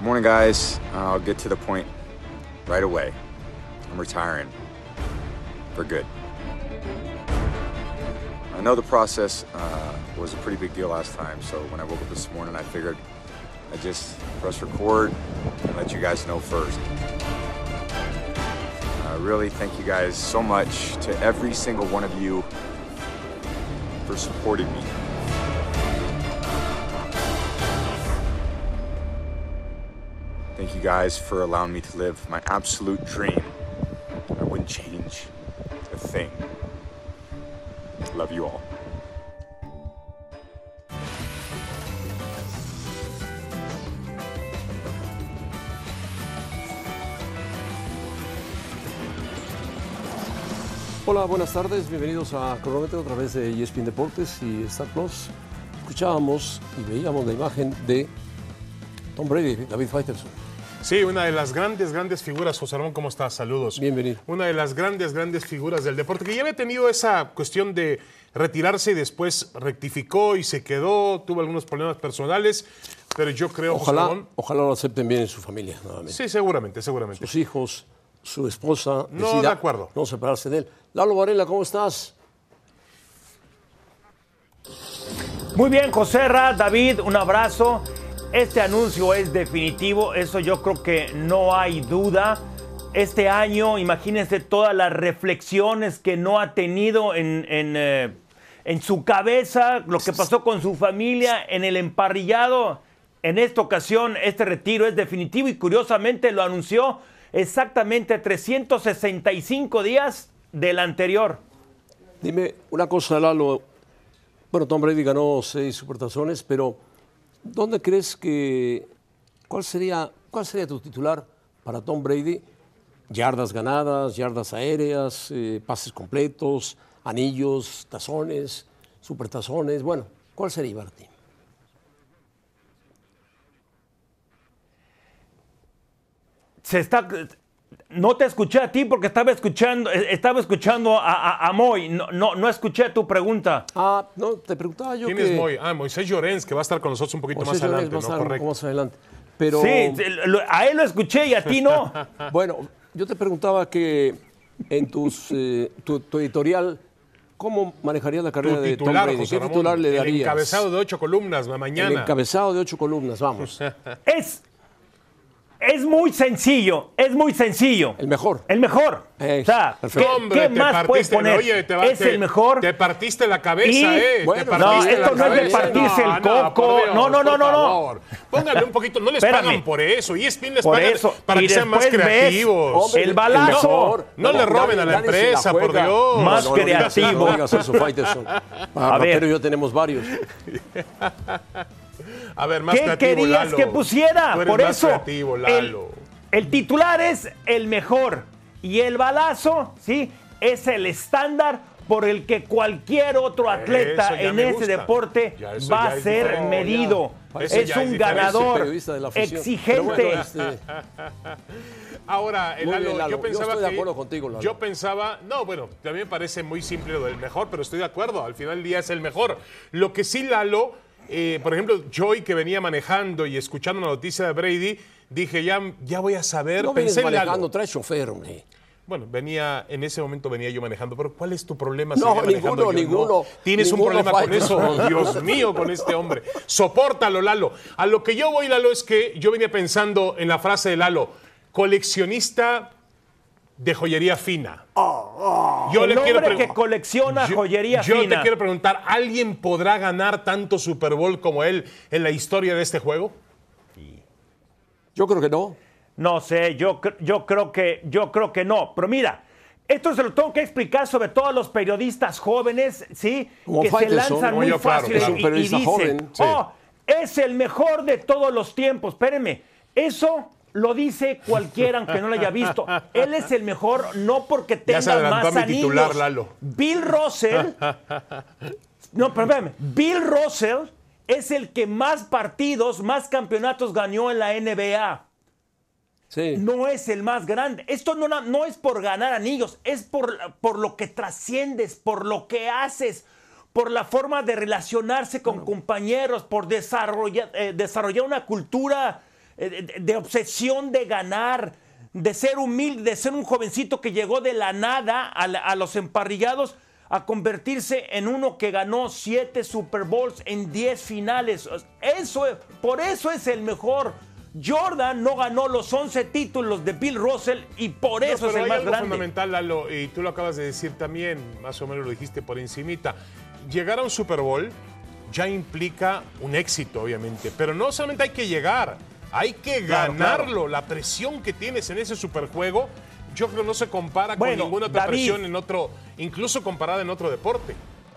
Good morning, guys. I'll get to the point right away. I'm retiring for good. I know the process was a pretty big deal last time, so when I woke up this morning, I figured I'd just press record and let you guys know first. I really thank you guys so much, to every single one of you, for supporting me. Thank you guys for allowing me to live my absolute dream. I wouldn't change a thing. Love you all. Hola, buenas tardes, bienvenidos a Cronómetro a través de ESPN Deportes y Star Plus. Escuchábamos y veíamos la imagen de Tom Brady, David Faitelson. Sí, una de las grandes figuras. José Ramón, ¿cómo estás? Saludos. Bienvenido. Una de las grandes figuras del deporte, que ya había tenido esa cuestión de retirarse y después rectificó y se quedó, tuvo algunos problemas personales, pero yo creo, José Ramón, ojalá lo acepten bien en su familia, nuevamente. Sí, seguramente. Sus hijos, su esposa, No, de acuerdo. No separarse de él. Lalo Varela, ¿cómo estás? Muy bien, José Ra, David, un abrazo. Este anuncio es definitivo, eso yo creo que no hay duda. Este año, imagínense todas las reflexiones que no ha tenido en su cabeza, lo que pasó con su familia, en el emparrillado. En esta ocasión, este retiro es definitivo y curiosamente lo anunció exactamente 365 días del anterior. Dime una cosa, Lalo. Bueno, Tom Brady ganó 6 supertazones, pero ¿dónde crees que... ¿Cuál sería tu titular para Tom Brady? Yardas ganadas, yardas aéreas, pases completos, anillos, tazones, supertazones. Bueno, ¿cuál sería para ti? No te escuché a ti porque estaba escuchando a Moy. No escuché tu pregunta. No, te preguntaba yo ¿Quién es Moy? Moisés Llorens, que va a estar con nosotros un poquito más adelante, ¿no? Correcto. Más adelante. Pero, sí, a él lo escuché y a ti no. Bueno, yo te preguntaba que en tu editorial, ¿cómo manejarías la carrera de Tom Brady? ¿Qué titular le darías? El encabezado de 8 columnas, mañana. El encabezado de 8 columnas, vamos. Es muy sencillo. El mejor. O sea, ¿qué más puedes poner? Oye, es el mejor. Te partiste la cabeza, Bueno, no, esto no es de partirse el coco. No. Póngale un poquito, no les pagan por eso. Y ESPN les pagan para y que sean más creativos. Hombre, el balazo. No le roben a la empresa, por Dios. Más creativo. A ver, pero yo tenemos varios. A ver, más ¿qué creativo, querías Lalo? que pusiera? Tú eres Por más eso, creativo, Lalo. el titular es el mejor y el balazo, ¿sí? Es el estándar por el que cualquier otro atleta en ese deporte va a ser medido. Es un ganador exigente. Ahora, Lalo, yo pensaba estoy de acuerdo contigo, Lalo. Yo pensaba, también me parece muy simple lo del mejor, pero estoy de acuerdo, al final del día es el mejor. Lo que sí, Lalo, por ejemplo, yo hoy que venía manejando y escuchando la noticia de Brady, dije, ya voy a saber. No pensé vienes manejando, traes chofer, hombre. Bueno, en ese momento venía yo manejando, pero ¿cuál es tu problema? No, ninguno. Tienes un problema con eso, Dios mío, con este hombre. Sopórtalo, Lalo. A lo que yo voy, Lalo, es que yo venía pensando en la frase de Lalo, coleccionista de joyería fina. El hombre que colecciona joyería fina. Yo te quiero preguntar, ¿alguien podrá ganar tanto Super Bowl como él en la historia de este juego? Yo creo que no. No sé, yo creo que no. Pero mira, esto se lo tengo que explicar sobre todo a los periodistas jóvenes, ¿sí? Como que Faitelson, se lanzan muy fácil y dicen, joven, sí. Es el mejor de todos los tiempos. Espérenme, eso lo dice cualquiera aunque no lo haya visto. Él es el mejor no porque tenga más anillos. Titular, Lalo. Bill Russell, Bill Russell es el que más partidos, más campeonatos ganó en la NBA. Sí. No es el más grande. Esto no es por ganar anillos, es por lo que trasciendes, por lo que haces, por la forma de relacionarse con compañeros, por desarrollar una cultura de obsesión de ganar, de ser humilde, de ser un jovencito que llegó de la nada a los emparrillados a convertirse en uno que ganó 7 Super Bowls en 10 finales. Por eso es el mejor. Jordan no ganó los 11 títulos de Bill Russell y por eso es el más grande. Fundamental, Lalo, y tú lo acabas de decir también, más o menos lo dijiste por encimita. Llegar a un Super Bowl ya implica un éxito, obviamente, pero no solamente hay que llegar, hay que ganarlo. Claro. La presión que tienes en ese superjuego, yo creo que no se compara con ninguna otra presión en otro, incluso comparada en otro deporte.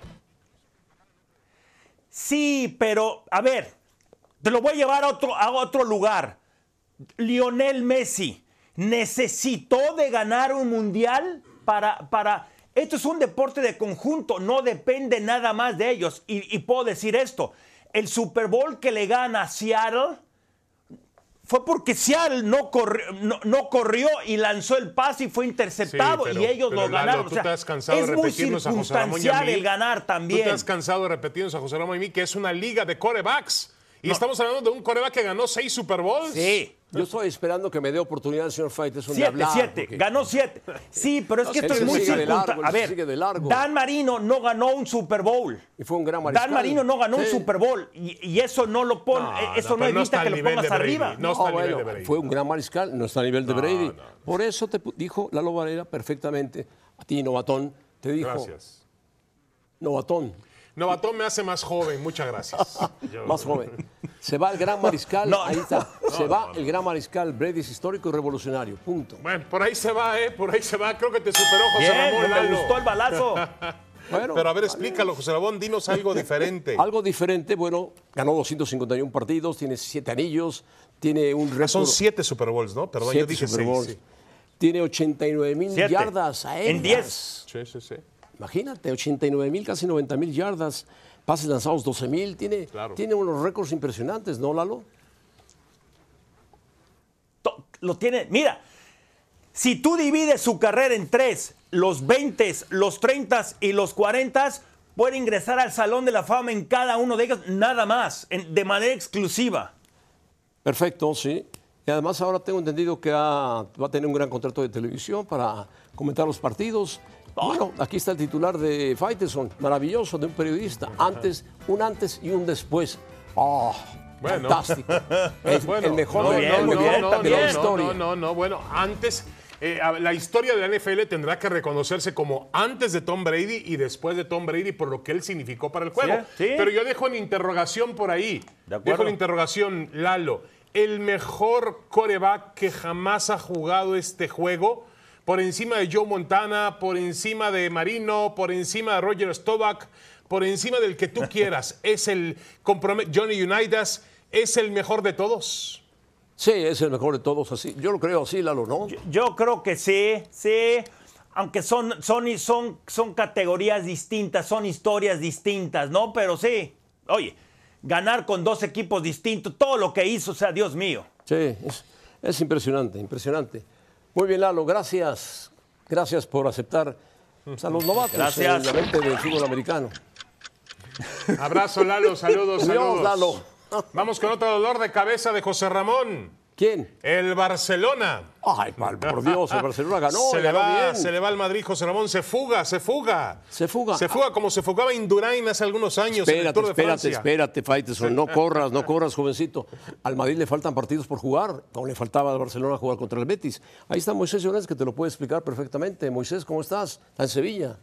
Sí, pero, a ver, te lo voy a llevar a otro lugar. Lionel Messi necesitó de ganar un mundial para... Esto es un deporte de conjunto, no depende nada más de ellos. Y puedo decir esto, el Super Bowl que le gana a Seattle fue porque Seattle no corrió y lanzó el pase y fue interceptado, y ellos lo ganaron. Lalo, tú te has cansado de repetirnos a José Ramón y a mí, el ganar también. Tú te has cansado de repetirnos a José Ramón y a mí que es una liga de quarterbacks. Y estamos hablando de un quarterback que ganó 6 Super Bowls. Sí. Yo estoy esperando que me dé oportunidad el señor Faitelson de hablar. 7, porque... ganó 7. Sí, pero es que esto es muy circunstancial. A ver, Dan Marino no ganó un Super Bowl. Y fue un gran mariscal. Dan Marino no ganó un Super Bowl. Y eso no lo pone, eso no evita que lo pongas arriba. No está a nivel de Brady. Fue un gran mariscal, no está a nivel de Brady. Por eso te dijo Lalo Varela perfectamente, a ti, novatón, te dijo. Gracias. Novatón. Novatón me hace más joven, muchas gracias. Más joven. Se va el gran mariscal, ahí está. Se va el gran mariscal, Brady es histórico y revolucionario, punto. Bueno, por ahí se va, por ahí se va. Creo que te superó José Ramón. Me gustó el balazo. Bueno, pero a ver, explícalo, José Ramón, dinos algo diferente. Algo diferente, bueno, ganó 251 partidos, tiene 7 anillos, tiene un récord. Son 7 Super Bowls, ¿no? Perdón, yo dije 6. Sí. Tiene 89,000 yardas aéreas. En 10. Sí. Imagínate, 89,000, casi 90,000 yardas, pases lanzados 12,000, tiene unos récords impresionantes, ¿no, Lalo? Lo tiene, mira, si tú divides su carrera en 3, los 20, los 30 y los 40, puede ingresar al Salón de la Fama en cada uno de ellos, nada más, de manera exclusiva. Perfecto, sí. Y además ahora tengo entendido que va a tener un gran contrato de televisión para comentar los partidos. Bueno, aquí está el titular de Faitelson, maravilloso, de un periodista. Un antes y un después. Bueno. Fantástico. El mejor de la historia. Bueno, antes, la historia de la NFL tendrá que reconocerse como antes de Tom Brady y después de Tom Brady por lo que él significó para el juego. Sí. Pero yo dejo en interrogación por ahí. Dejo en interrogación, Lalo, el mejor quarterback que jamás ha jugado este juego, por encima de Joe Montana, por encima de Marino, por encima de Roger Staubach, por encima del que tú quieras. Es el Johnny Unitas, ¿es el mejor de todos? Sí, es el mejor de todos, así. Yo lo creo así, Lalo, ¿no? Yo creo que sí. Aunque son categorías distintas, son historias distintas, ¿no? Pero sí, oye, ganar con 2 equipos distintos, todo lo que hizo, o sea, Dios mío. Sí, es impresionante, impresionante. Muy bien, Lalo, gracias. Gracias por aceptar a los novatos en la mente del fútbol americano. Abrazo, Lalo, saludos. Adiós, Lalo. Vamos con otro dolor de cabeza de José Ramón. ¿Quién? El Barcelona. Ay, por Dios, el Barcelona ganó. Se le va al Madrid, José Ramón, se fuga. Se fuga como se fugaba Indurain hace algunos años en el Tour de Francia. Espérate, Faitelson, no corras, jovencito. Al Madrid le faltan partidos por jugar, como le faltaba al Barcelona jugar contra el Betis. Ahí está Moisés Llorens, que te lo puede explicar perfectamente. Moisés, ¿cómo estás? Está en Sevilla.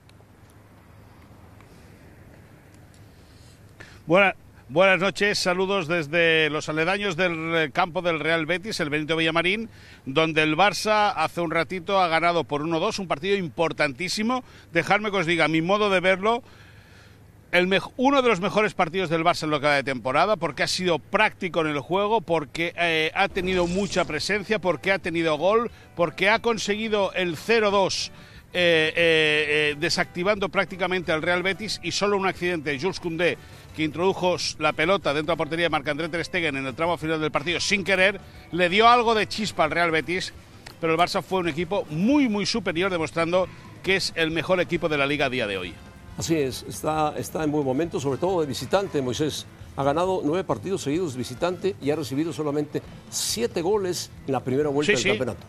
Buenas noches, saludos desde los aledaños del campo del Real Betis, el Benito Villamarín, donde el Barça hace un ratito ha ganado por 1-2, un partido importantísimo. Dejadme que os diga, a mi modo de verlo, uno de los mejores partidos del Barça en lo que va de temporada, porque ha sido práctico en el juego, porque ha tenido mucha presencia, porque ha tenido gol, porque ha conseguido el 0-2, desactivando prácticamente al Real Betis, y solo un accidente, Jules Koundé, que introdujo la pelota dentro de la portería de Marc-André ter Stegen en el tramo final del partido sin querer, le dio algo de chispa al Real Betis, pero el Barça fue un equipo muy, muy superior, demostrando que es el mejor equipo de la Liga a día de hoy. Así es, está en buen momento, sobre todo de visitante, Moisés. ha ganado 9 partidos seguidos visitante y ha recibido solamente 7 goles en la primera vuelta del campeonato.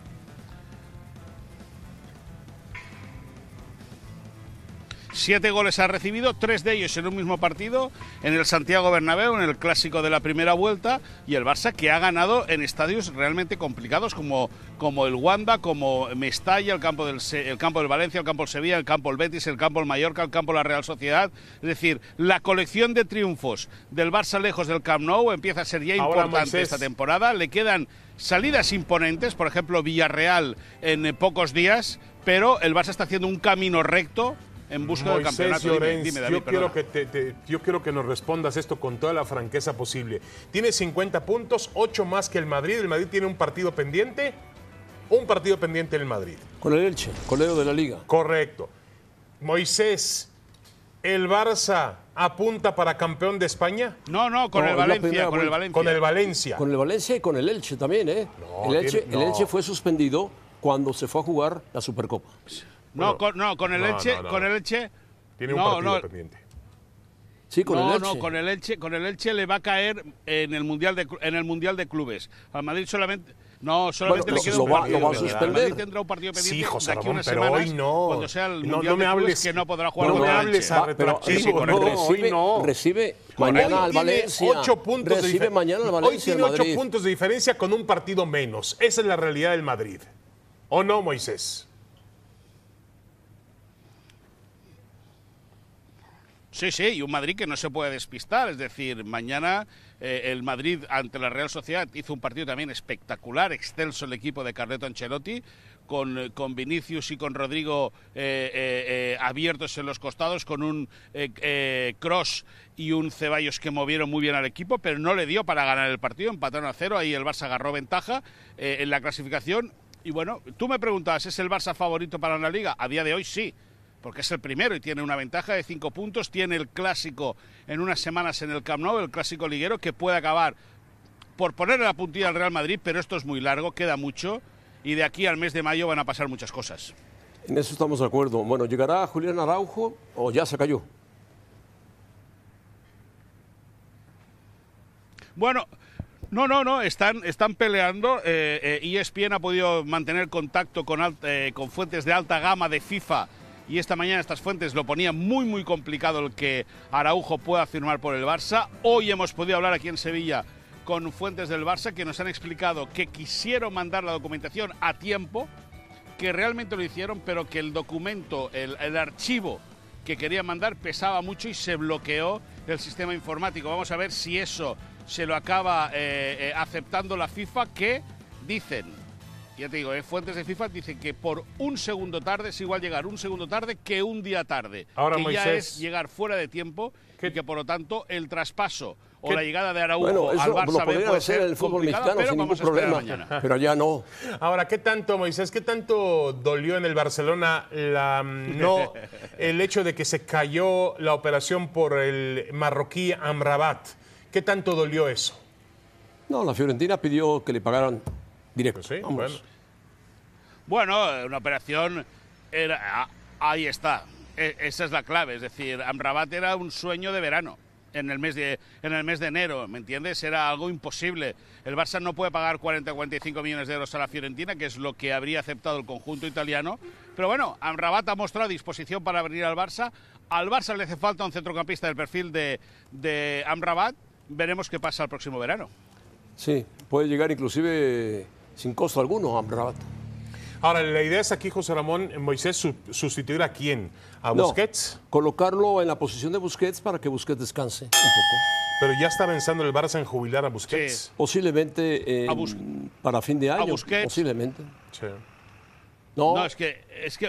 7 goles ha recibido, 3 de ellos en un mismo partido, en el Santiago Bernabéu, en el clásico de la primera vuelta, y el Barça que ha ganado en estadios realmente complicados como el Wanda, como Mestalla, el campo del Valencia, el campo del Sevilla, el campo del Betis, el campo del Mallorca, el campo de la Real Sociedad. Es decir, la colección de triunfos del Barça lejos del Camp Nou empieza a ser ya importante esta temporada. Le quedan salidas imponentes, por ejemplo Villarreal en pocos días, pero el Barça está haciendo un camino recto en busca del campeonato. Llorens, dime, David, yo quiero que nos respondas esto con toda la franqueza posible. Tiene 50 puntos, 8 más que el Madrid. El Madrid tiene un partido pendiente. Un partido pendiente en el Madrid. Con el Elche, colero de la Liga. Correcto. Moisés, ¿el Barça apunta para campeón de España? No, con el Valencia, con el Valencia. Con el Valencia. Con el Valencia y con el Elche también, ¿eh? No, el Elche fue suspendido cuando se fue a jugar la Supercopa. Con el Elche. Tiene un partido pendiente. Sí, con el Elche. Con el Elche le va a caer en el Mundial de Clubes. Al Madrid solamente le queda un partido. Lo va a suspender. El Madrid tendrá un partido pendiente Sí, José de aquí a Ramón, unas pero semanas, hoy no. cuando sea el Mundial no me de Clubes, hables, que no podrá jugar no con me el hables Elche. a retroactivo. Recibe, no. recibe Hoy mañana al tiene Valencia. 8 puntos de recibe mañana al Valencia. Hoy tiene 8 puntos de diferencia con un partido menos. Esa es la realidad del Madrid. ¿O no, Moisés? Sí, y un Madrid que no se puede despistar. Es decir, mañana el Madrid ante la Real Sociedad hizo un partido también espectacular, excelso el equipo de Carleto Ancelotti, con Vinicius y con Rodrigo abiertos en los costados, con un Kroos y un Ceballos que movieron muy bien al equipo, pero no le dio para ganar el partido, empataron a 0, ahí el Barça agarró ventaja en la clasificación. Y bueno, tú me preguntabas, ¿es el Barça favorito para la Liga? A día de hoy sí, porque es el primero y tiene una ventaja de 5 puntos, tiene el clásico en unas semanas en el Camp Nou, el clásico liguero, que puede acabar por ponerle la puntilla al Real Madrid, pero esto es muy largo, queda mucho, y de aquí al mes de mayo van a pasar muchas cosas. En eso estamos de acuerdo. Bueno, ¿llegará Julián Araujo o ya se cayó? Bueno, no, están peleando. ESPN ha podido mantener contacto con fuentes de alta gama de FIFA, y esta mañana estas fuentes lo ponían muy complicado el que Araujo pueda firmar por el Barça. Hoy hemos podido hablar aquí en Sevilla con fuentes del Barça que nos han explicado que quisieron mandar la documentación a tiempo, que realmente lo hicieron, pero que el documento, el archivo que querían mandar pesaba mucho y se bloqueó el sistema informático. Vamos a ver si eso se lo acaba aceptando la FIFA, que dicen, ya te digo, fuentes de FIFA dicen que por un segundo tarde es igual llegar un segundo tarde que un día tarde. Ahora, que Moisés, ya es llegar fuera de tiempo y que por lo tanto el traspaso o la llegada de Araujo bueno, eso al Barça lo podrían hacer en el fútbol mexicano sin ningún problema, pero allá no. Ahora, ¿qué tanto, Moisés, qué tanto dolió en el Barcelona el hecho de que se cayó la operación por el marroquí Amrabat? ¿Qué tanto dolió eso? No, la Fiorentina pidió que le pagaran directo. Sí, bueno, una operación ahí está. Esa es la clave. Es decir, Amrabat era un sueño de verano en el mes de enero, ¿me entiendes? Era algo imposible. El Barça no puede pagar 40 o 45 millones de euros a la Fiorentina, que es lo que habría aceptado el conjunto italiano. Pero bueno, Amrabat ha mostrado disposición para venir al Barça. Al Barça le hace falta un centrocampista del perfil de Amrabat. Veremos qué pasa el próximo verano. Sí, puede llegar inclusive sin costo alguno a Amrabat. Ahora, la idea es aquí, José Ramón, Moisés, sustituir a quién, a Busquets. No, colocarlo en la posición de Busquets para que Busquets descanse un poco. Pero ya está pensando el Barça en jubilar a Busquets. Sí. Posiblemente para fin de año. A Busquets. Posiblemente. Sí. No, es que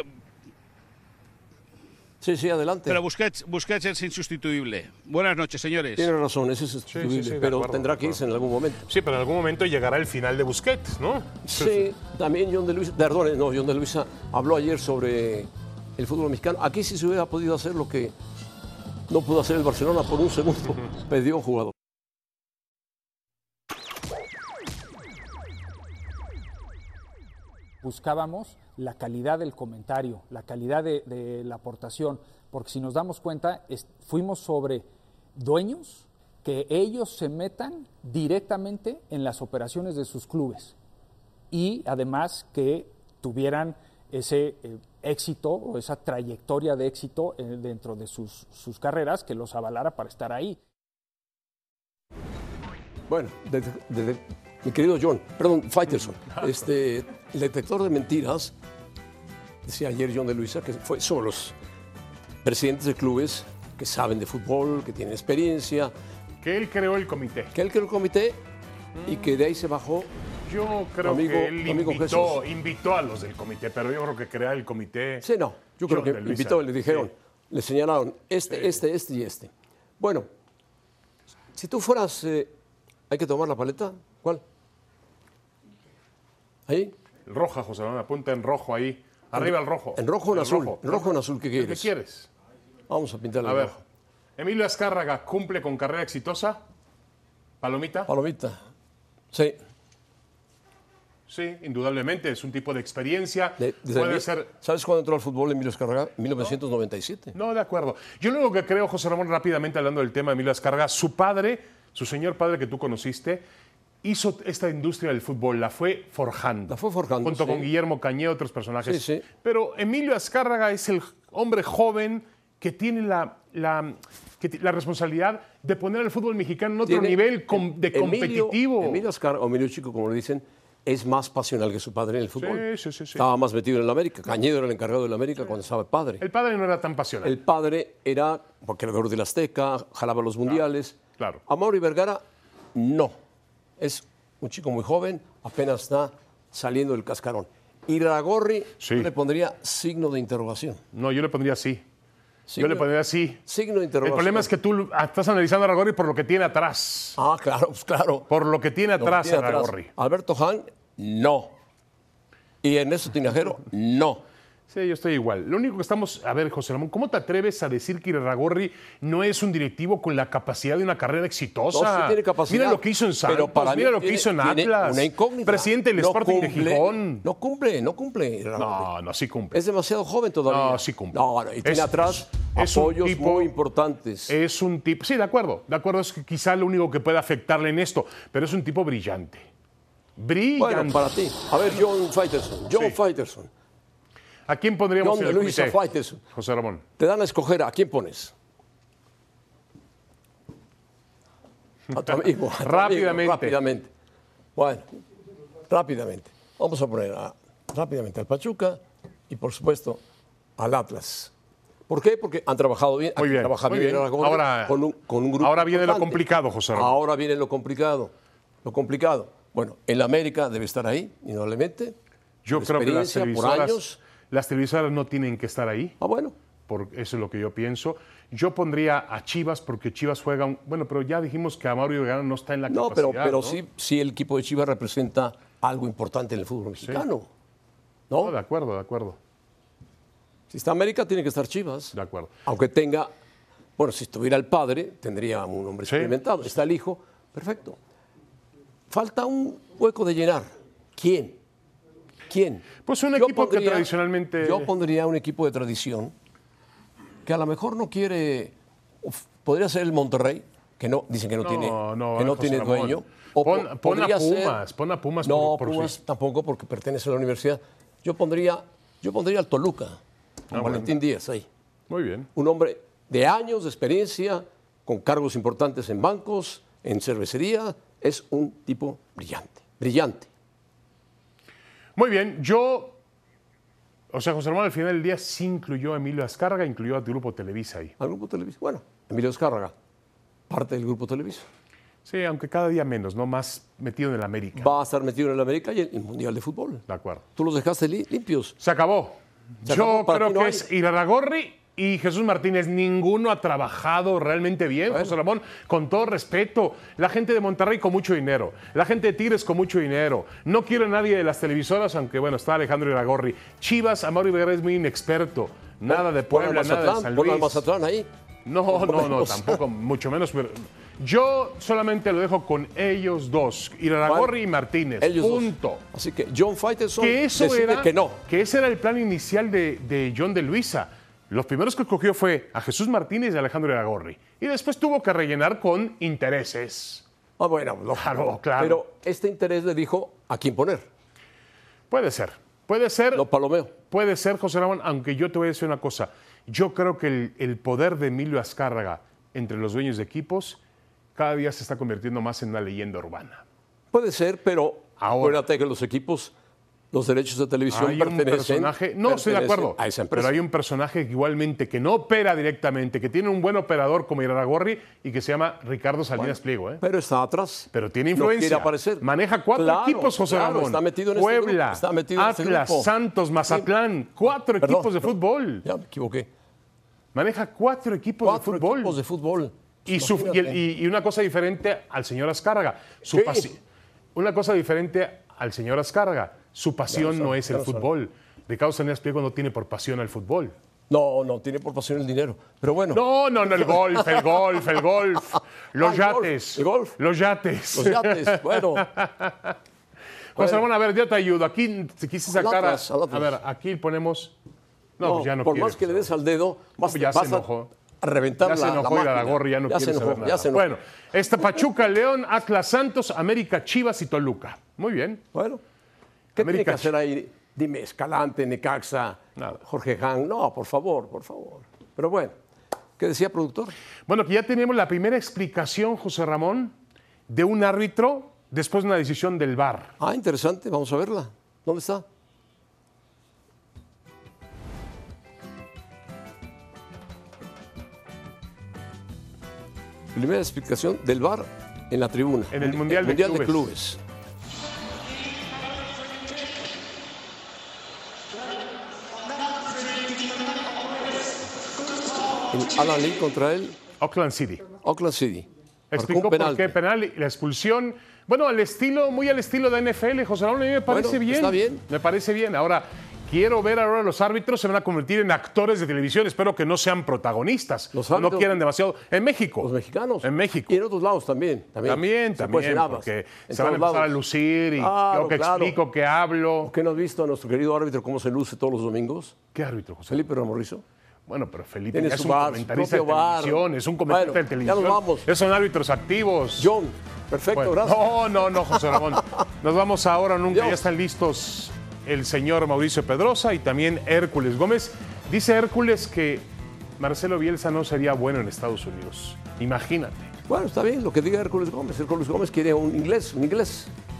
Sí, adelante. Pero Busquets es insustituible. Buenas noches, señores. Tiene razón, es insustituible, sí, pero acuerdo, tendrá que irse en algún momento. Sí, pero en algún momento llegará el final de Busquets, ¿no? Sí, también John de Luisa habló ayer sobre el fútbol mexicano. Aquí sí se hubiera podido hacer lo que no pudo hacer el Barcelona por un segundo. Perdió un jugador. Buscábamos la calidad del comentario, la calidad de la aportación, porque si nos damos cuenta, fuimos sobre dueños que ellos se metan directamente en las operaciones de sus clubes y además que tuvieran ese éxito o esa trayectoria de éxito dentro de sus carreras que los avalara para estar ahí. Bueno, mi querido Faitelson, el detector de mentiras, decía ayer John de Luisa, que son los presidentes de clubes que saben de fútbol, que tienen experiencia. Que él creó el comité. Y que de ahí se bajó. Yo creo que él invitó a los del comité, pero yo creo que crear el comité... Sí, no, yo creo que invitó, le dijeron, le señalaron este y este. Bueno, si tú fueras... ¿hay que tomar la paleta? ¿Cuál? ¿Ahí? El roja, José Ramón, apunta en rojo ahí. Arriba el rojo. ¿En rojo o en azul? En rojo o en azul, ¿qué quieres? ¿Qué quieres? Vamos a pintarle a ver. rojo. Emilio Azcárraga cumple con carrera exitosa. ¿Palomita? Palomita. Sí. Sí, indudablemente. Es un tipo de experiencia. Puede ser... ¿Sabes cuándo entró al fútbol Emilio Azcárraga? 1997. No, de acuerdo. Yo lo único que creo, José Ramón, rápidamente hablando del tema de Emilio Azcárraga, su padre, su señor padre que tú conociste, hizo esta industria del fútbol, la fue forjando. Junto con Guillermo Cañé, otros personajes. Sí. Pero Emilio Azcárraga es el hombre joven que tiene la responsabilidad de poner al fútbol mexicano en otro nivel competitivo. Emilio Azcárraga, o Emilio Chico, como lo dicen, es más pasional que su padre en el fútbol. Sí. Estaba más metido en el América. Cañedo era el encargado del América cuando estaba el padre. El padre no era tan pasional. El padre era creador del Azteca, jalaba los mundiales. Claro. Amaury Vergara, no. Es un chico muy joven, apenas está saliendo del cascarón. Irarrágorri, yo le pondría signo de interrogación. No, yo le pondría sí. Yo le pondría sí. Signo de interrogación. El problema es que tú estás analizando a Irarrágorri por lo que tiene atrás. Ah, claro, pues claro. Por lo que tiene atrás Irarrágorri. Alberto Hahn, no. Y Ernesto Tinajero, no. Sí, yo estoy igual. Lo único que estamos... A ver, José Ramón, ¿cómo te atreves a decir que Irarrágorri no es un directivo con la capacidad de una carrera exitosa? No, sí tiene capacidad. Mira lo que hizo en Santos, mira lo que hizo en Atlas. Una incógnita. Presidente del Sporting de Gijón. No cumple. No, sí cumple. Es demasiado joven todavía. No, sí cumple. No, y tiene atrás apoyos muy importantes. Es un tipo... Sí, de acuerdo, es que quizá lo único que puede afectarle en esto, pero es un tipo brillante. Brillante. Bueno, para ti. A ver, John Faitelson. ¿A quién pondríamos en el comité? Faitelson. José Ramón. Te dan a escoger, ¿a quién pones? A tu amigo. Rápidamente. Bueno, rápidamente. Vamos a poner rápidamente al Pachuca y, por supuesto, al Atlas. ¿Por qué? Porque han trabajado bien. Muy bien. Ahora, con un grupo ahora viene importante. lo complicado, José Ramón. Ahora viene lo complicado. Bueno, el América debe estar ahí, indudablemente. Yo creo que las televisoras no tienen que estar ahí. Ah, bueno. Eso es lo que yo pienso. Yo pondría a Chivas porque Chivas juega bueno, pero ya dijimos que Amaury Vergara no está en la capacidad. Pero sí el equipo de Chivas representa algo importante en el fútbol mexicano. Sí. ¿No? De acuerdo. Si está América, tiene que estar Chivas. De acuerdo. Aunque tenga, si estuviera el padre, tendría un hombre experimentado. Está el hijo, perfecto. Falta un hueco de llenar. ¿Quién? Pues un equipo que tradicionalmente... Yo pondría un equipo de tradición que a lo mejor no quiere... Podría ser el Monterrey, que no dicen que no tiene dueño. Pon a Pumas. No, Pumas tampoco, porque pertenece a la universidad. Yo pondría al Toluca, con Valentín Díaz ahí. Muy bien. Un hombre de años de experiencia, con cargos importantes en bancos, en cervecería. Es un tipo brillante. Muy bien, José Ramón, al final del día sí incluyó a Emilio Azcárraga, incluyó a tu Grupo Televisa ahí. Al Grupo Televisa, Emilio Azcárraga, parte del Grupo Televisa. Sí, aunque cada día menos, ¿no? Más metido en el América. Va a estar metido en el América y en el Mundial de Fútbol. De acuerdo. Tú los dejaste limpios. Se acabó. Yo creo que es Irarrágorri y Jesús Martínez. Ninguno ha trabajado realmente bien, José Ramón, con todo respeto. La gente de Monterrey con mucho dinero, la gente de Tigres con mucho dinero. No quiero a nadie de las televisoras, aunque está Alejandro Irarrágorri. Chivas, Amaury Vergara es muy inexperto. Nada de Puebla, nada de San Luis. Pon al Mazatlán ahí. No, tampoco, mucho menos. Yo solamente lo dejo con ellos dos, Irarrágorri y Martínez. Punto. Dos. Así que John Faitelson decide que no. Que ese era el plan inicial de John de Luisa. Los primeros que escogió fue a Jesús Martínez y a Alejandro Iragorri. Y después tuvo que rellenar con intereses. Ah, bueno, Claro, claro. Pero este interés le dijo a quién poner. Puede ser. Puede ser. Lo palomeo. Puede ser, José Ramón, aunque yo te voy a decir una cosa. Yo creo que el poder de Emilio Azcárraga entre los dueños de equipos cada día se está convirtiendo más en una leyenda urbana. Puede ser, pero Ahora. acuérdate que los equipos, los derechos de televisión Hay un pertenecen. personaje, no estoy de acuerdo, a esa empresa. pero hay un personaje que igualmente que no opera directamente, que tiene un buen operador como Iraragorri y que se llama Ricardo Salinas Pliego. Pero está atrás. Pero tiene No influencia. quiere aparecer. Maneja 4 Claro, equipos, José claro, Ramón. está metido en este Puebla, grupo, está metido en este Atlas, grupo. Santos, Mazatlán. 4 Perdón, equipos de fútbol. Ya me equivoqué. Maneja 4 equipos 4 de fútbol. equipos de fútbol. Y una cosa diferente al señor Azcárraga. ¿Qué? Una cosa diferente al señor Azcárraga. Su pasión no es el ya lo fútbol. Ricardo Salinas Pliego no tiene por pasión al fútbol. No, tiene por pasión el dinero. Pero bueno. No, el golf. Los Ah, el yates. golf, el golf. Los yates. Los yates, bueno. José Ramón, a ver, yo te ayudo. Aquí te quise sacar Atlas, al Atlas. a ver, aquí ponemos. No, pues ya no por quiere, más que le José des al dedo, vas, Pues ya vas se enojó. a reventar Ya se la enojó máquina. Iraragorri, ya no quiere saber nada. Ya se enojó. Bueno, Pachuca, León, Atlas, Santos, América, Chivas y Toluca. Muy bien. Bueno, ¿qué tiene América, que hacer ahí? Dime, Escalante, Necaxa, Nada. Jorge Han. No, por favor. Pero bueno, ¿qué decía productor? Bueno, que ya teníamos la primera explicación, José Ramón, de un árbitro después de una decisión del VAR. Ah, interesante, vamos a verla. ¿Dónde está? Primera explicación del VAR en la tribuna. En el Mundial de Clubes. En Alan Lee contra el Auckland City. Auckland City. Marcó Explicó un por penalti. qué penal y la expulsión. Bueno, muy al estilo de NFL, José Ramón, a mí me parece Bueno, bien. está bien. Me parece bien. Ahora, quiero ver ahora los árbitros se van a convertir en actores de televisión. Espero que no sean protagonistas. Los No árbitros- quieran demasiado. En México. Los mexicanos. En México. Y en otros lados también. También, Se puede ser ambas. porque En se van a todos empezar a lados. lucir y Claro, yo que claro. explico, que hablo. ¿Qué no has visto a nuestro querido árbitro cómo se luce todos los domingos? ¿Qué árbitro, José? Felipe Ramorrizo. Bueno, pero Felipe Tiene ya es su un bar, su comentarista de propio bar. televisión, es un comentarista Bueno, de televisión. ya nos vamos. Esos son árbitros activos. John, perfecto, Bueno, gracias. no, José Ramón. Nos vamos ahora, nunca. Dios. Ya están listos el señor Mauricio Pedrosa y también Hércules Gómez. Dice Hércules que Marcelo Bielsa no sería bueno en Estados Unidos. Imagínate. Bueno, está bien lo que diga Hércules Gómez. Hércules Gómez quiere un inglés.